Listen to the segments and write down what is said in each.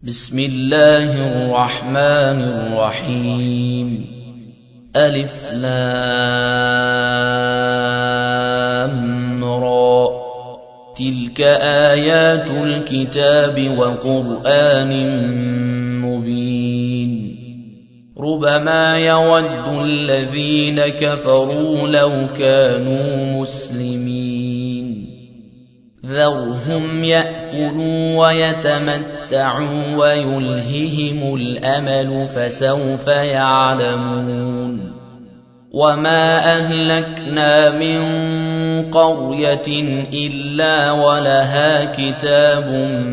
بسم الله الرحمن الرحيم. ألف لام را. تلك آيات الكتاب وقرآن مبين. ربما يود الذين كفروا لو كانوا مسلمين. ذرهم يأكلوا ويتمتعوا ويلههم الأمل فسوف يعلمون. وما أهلكنا من قرية إلا ولها كتاب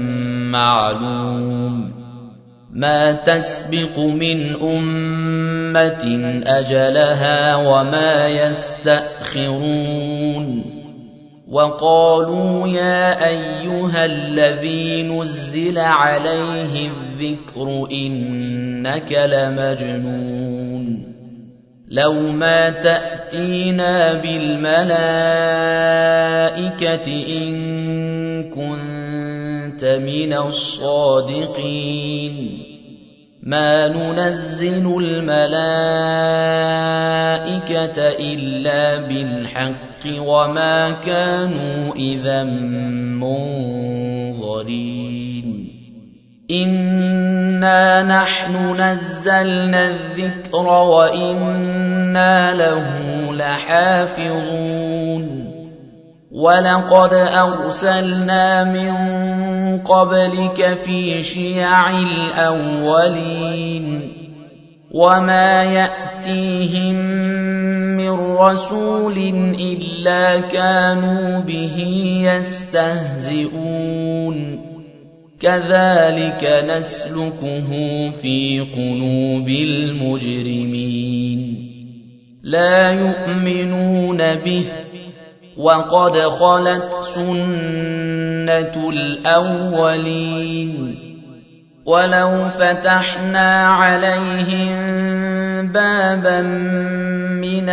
معلوم. ما تسبق من أمة أجلها وما يستأخرون. وقالوا يا أيها الذي نزل عليه الذكر إنك لمجنون. لو ما تأتينا بالملائكة إن كنت من الصادقين. ما ننزل الملائكة إلا بالحق وما كانوا إذا منظرين. إنا نحن نزلنا الذكر وإنا له لحافظون. ولقد أرسلنا من قبلك في شيع الأولين. وما يأتيهم من رسول إلا كانوا به يستهزئون. كذلك نسلكه في قلوب المجرمين. لا يؤمنون به وقد خلت سنة الأولين. ولو فتحنا عليهم بابا من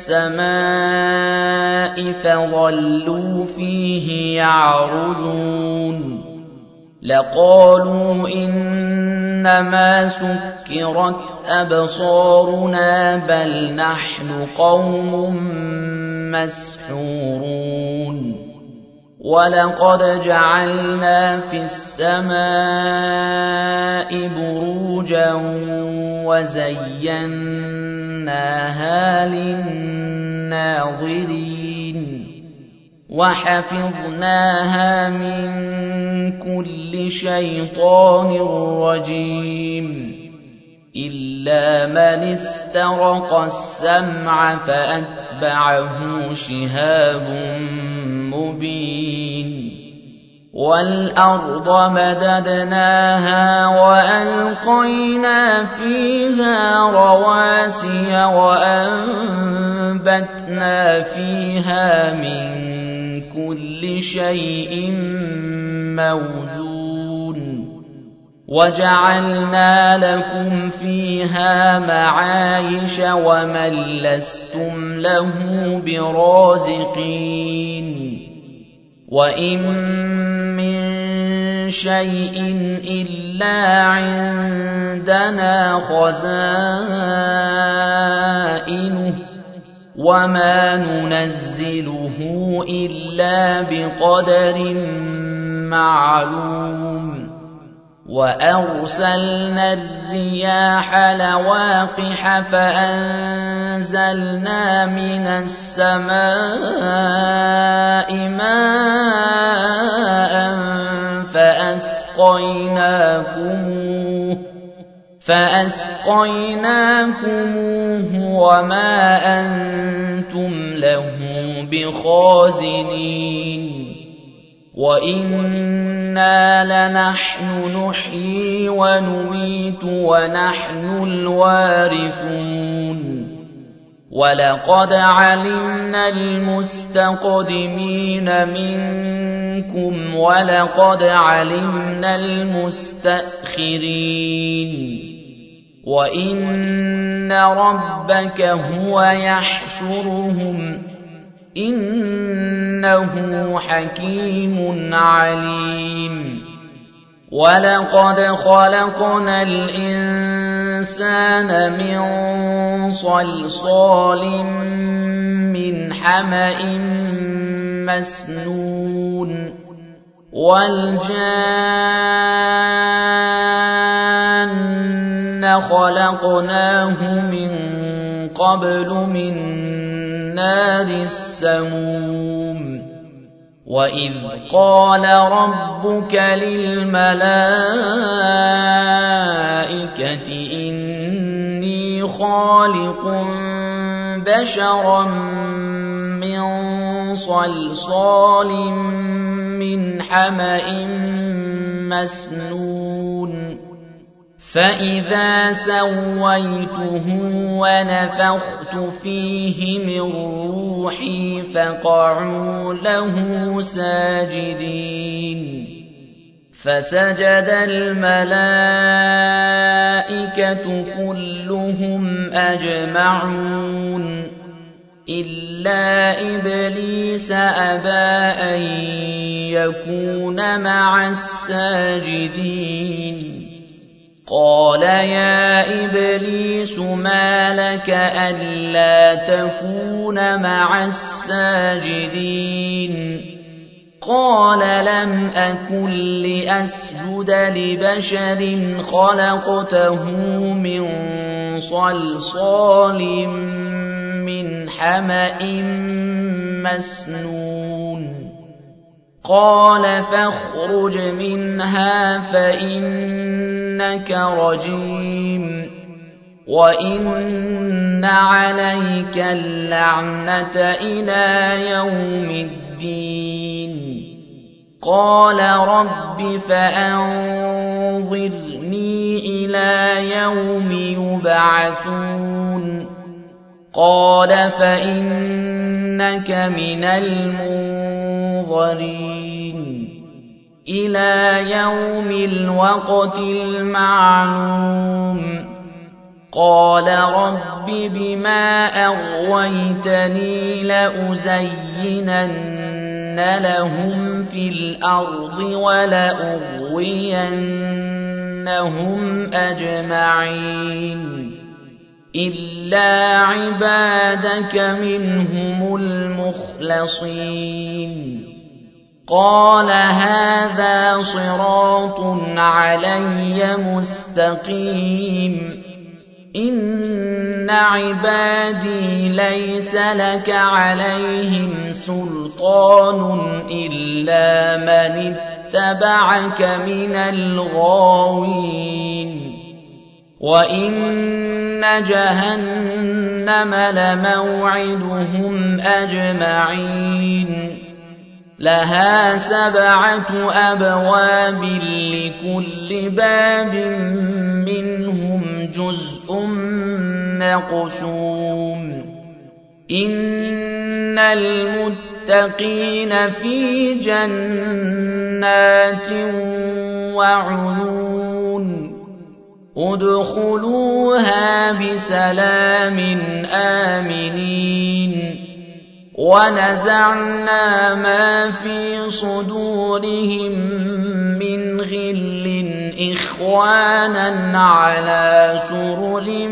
السماء فظلوا فيه يعرجون لقالوا إنما سكرت أبصارنا بل نحن قوم مسحورون. ولقد جعلنا في السماء بروجا وزيناها للناظرين وحفظناها من كل شيطان رجيم إلا من استرق السمع فأتبعه شهاب مبين. والأرض مددناها وألقينا فيها رواسي وأنبتنا فيها من كل شيء موزون. وجعلنا لكم فيها معايش ومن لستم له برازقين. وإن من شيء إلا عندنا خزائنه وما ننزله إلا بقدر معلوم. وأرسلنا الرياح لواقح فأنزلنا من السماء ماء فأسقيناكموه وما أنتم له بخازنين. وإنا لنحن نحيي ونميت ونحن الوارثون. ولقد علمنا المستقدمين منكم ولقد علمنا المستأخرين. وإن ربك هو يحشرهم إنه حكيم عليم. ولقد خلقنا الإنسان من صلصال من حمأ مسنون والجان خلقناه من قبل من نار السموم وإذ قال ربك للملائكة إني خالق بشرا من صلصال من حمأ مسنون فإذا سويته ونفخت فيه من روحي فقعوا له ساجدين فسجد الملائكة كلهم أجمعون إلا إبليس أبى أن يكون مع الساجدين قال يا إبليس ما لك ألا تكون مع الساجدين قال لم أكن لأسجد لبشر خلقته من صلصال من حمأ مسنون قال فاخرج منها فإنك رجيم وإن عليك اللعنة إلى يوم الدين قال رب فأنظرني إلى يوم يبعثون قال فإنك من المنظرين إلى يوم الوقت المعلوم قال رب بما أغويتني لأزينن لهم في الأرض ولأغوينهم أجمعين إلا عبادك منهم المخلصين قال هذا صراط علي مستقيم إن عبادي ليس لك عليهم سلطان إلا من اتبعك من الغاوين وإن جهنم لموعدهم أجمعين لها 7 أبواب لكل باب منهم جزء مقسوم إن المتقين في جنات وعيون ادخلوها بسلام آمنين ونزعنا ما في صدورهم من غل إخوانا على سرر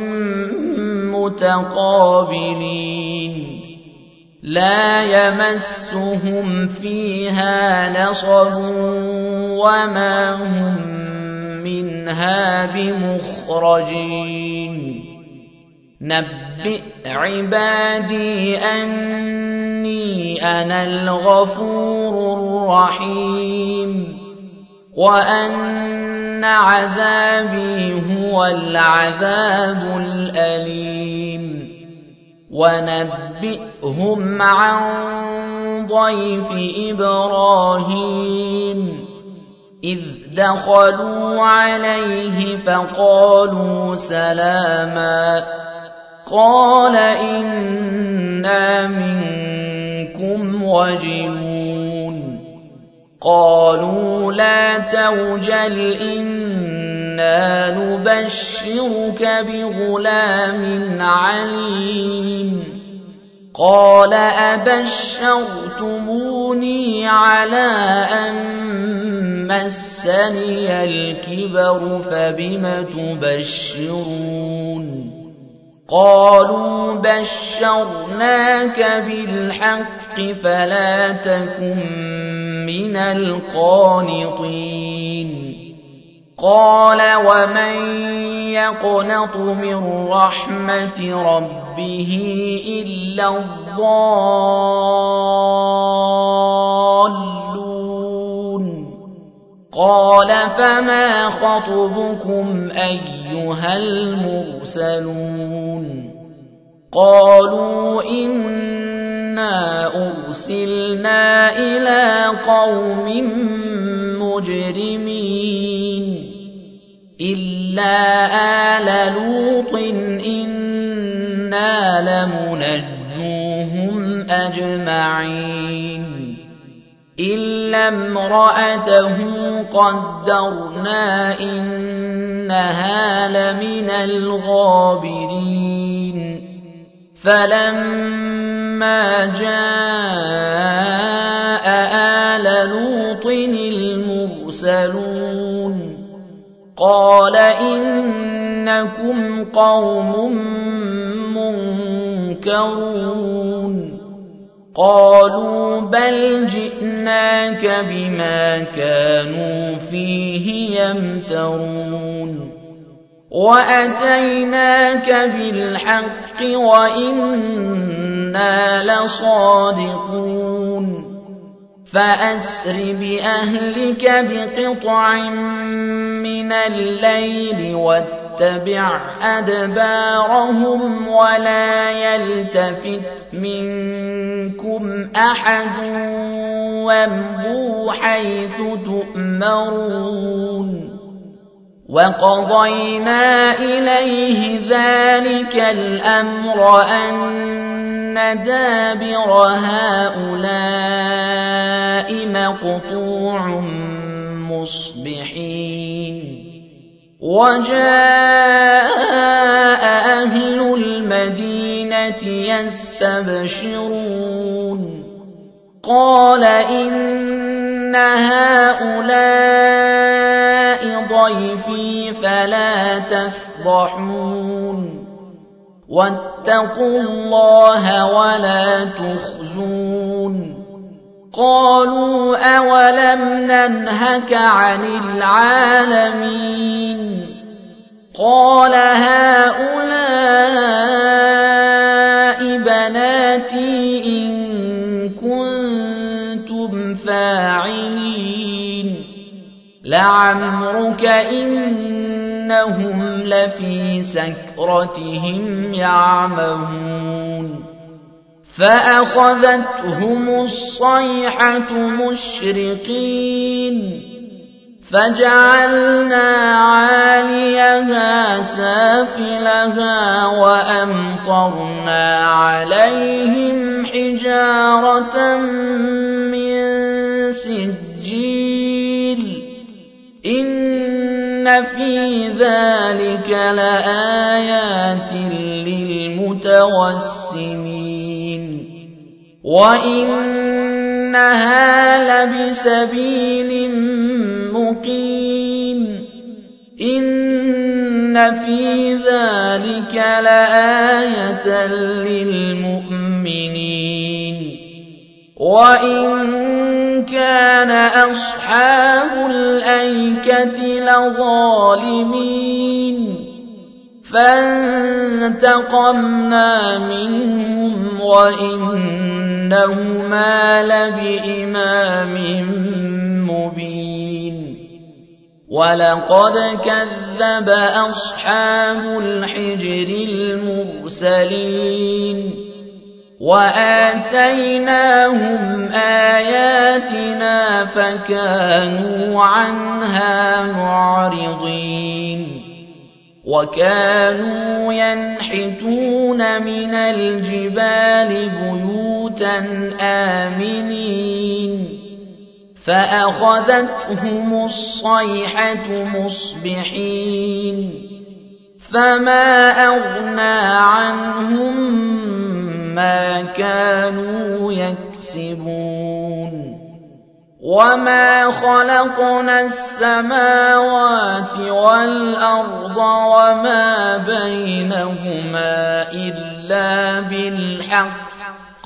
متقابلين لا يمسهم فيها نصب وما هم منها بمخرجين نبئ عبادي أني أنا الغفور الرحيم وأن عذابي هو العذاب الأليم ونبئهم عن ضيف إبراهيم إذ دخلوا عليه فقالوا سلاما قال إنا منكم وجلون قالوا لا توجل إنا نبشرك بغلام عليم قال أبشرتموني على أن مسني الكبر فبم تبشرون قالوا بشرناك بالحق فلا تكن من القانطين قال ومن يقنط من رحمة ربه إلا الضالون قال فما خطبكم أيها المرسلون قالوا إنا أرسلنا إلى قوم مجرمين إلا آل لوط إنا لمنجوهم أجمعين إلا امرأته قدرنا إنها لمن الغابرين فلما جاء آل لوط المرسلون قال إنكم قوم منكرون قالوا بل جئناك بما كانوا فيه يمترون وأتيناك بالحق وإنا لصادقون فأسر بأهلك بقطع من الليل واتبع أدبارهم ولا يلتفت منكم أحد وامضوا حيث تؤمرون وقضينا إليه ذلك الأمر أن دابر هؤلاء مقطوع مصبحين وجاء أهل المدينة يستبشرون قال إن هؤلاء ضيفي فلا تفضحون واتقوا الله ولا تخزون قالوا أولم ننهك عن العالمين قال هؤلاء بناتي إن كنتم فاعلين لعمرك إنهم لفي سكرتهم يعمهون فأخذتهم الصيحة مشرقين فجعلنا عاليها سافلها وأمطرنا عليهم حجارة من سجيل إن في ذلك لآيات للمتوسمين وإنها لبسبيل مقيم إن في ذلك لآية للمؤمنين وإن كان أصحاب الأيكة لظالمين فانتقمنا منهم وإنهما لبإمام مبين ولقد كذب أصحاب الحجر المرسلين وآتيناهم آياتنا فكانوا عنها معرضين وكانوا ينحتون من الجبال بيوتا آمنين فأخذتهم الصيحة مصبحين فما أغنى عنهم ما كانوا يكسبون وما خلقنا السماوات والأرض وما بينهما إلا بالحق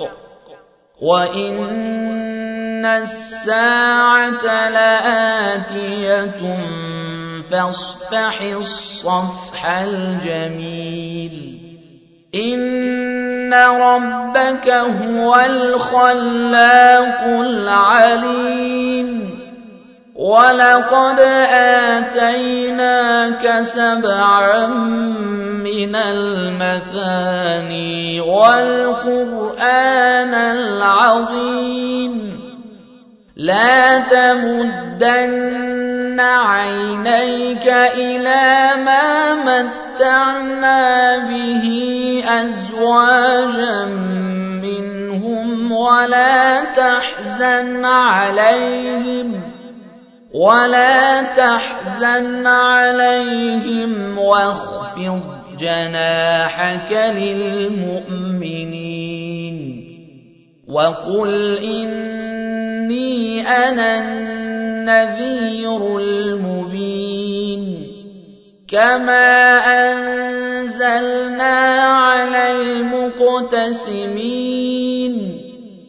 وإن الساعة لآتية فاصفح الصفح الجميل إن ربك هو الخلاق العليم ولقد آتيناك 7 من المثاني والقرآن العظيم لا تمدن عينيك إلى ما متعنا به أزواجا منهم ولا تحزن عليهم واخفض جناحك للمؤمنين وقل إني أنا النذير المبين كما أنزلنا على المقتسمين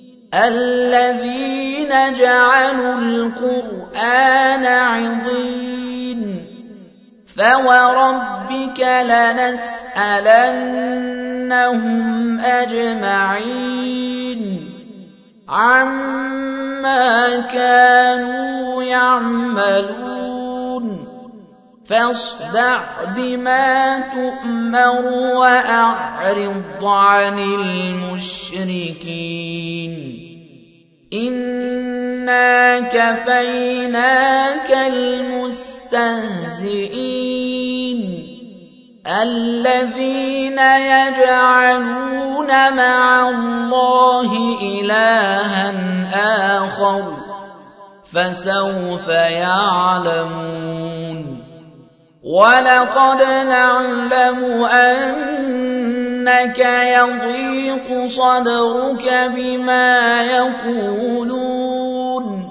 الذين جعلوا القرآن عضين فوربك لنسألنهم أجمعين عما كانوا يعملون فاصدع بما تؤمر وأعرض عن المشركين إنا كفيناك المستهزئين الذين يجعلون مع الله إلها آخر فسوف يعلمون ولقد نعلم أنك يضيق صدرك بما يقولون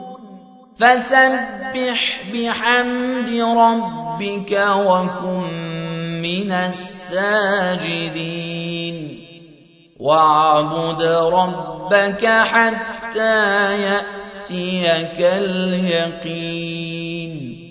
فسبح بحمد ربك وكن من الساجدين واعبد ربك حتى يأتيك اليقين